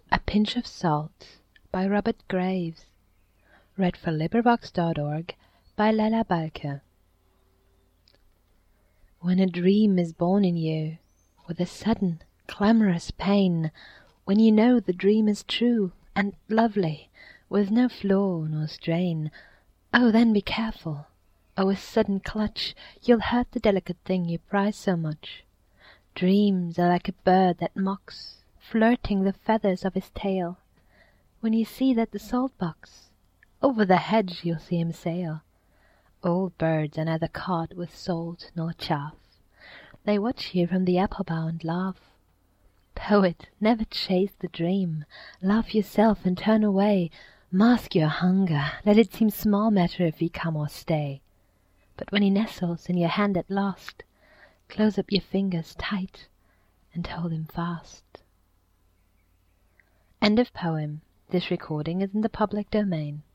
A Pinch of Salt by Robert Graves. LilaBalke. When a dream is born in you, with a sudden, clamorous pain, when you know the dream is true and lovely, with no flaw nor strain, oh, then be careful! Oh, a sudden clutch, you'll hurt the delicate thing you prize so much. Dreams are like a bird that mocks, flirting the feathers of his tail. When you see that the salt-box, over the hedge you'll see him sail. Old birds are neither caught with salt nor chaff. They watch you from the apple bough and laugh. Poet, never chase the dream. Laugh yourself and turn away. Mask your hunger, let it seem small matter if he come or stay. But when he nestles in your hand at last, close up your fingers tight and hold him fast. End of poem. This recording is in the public domain.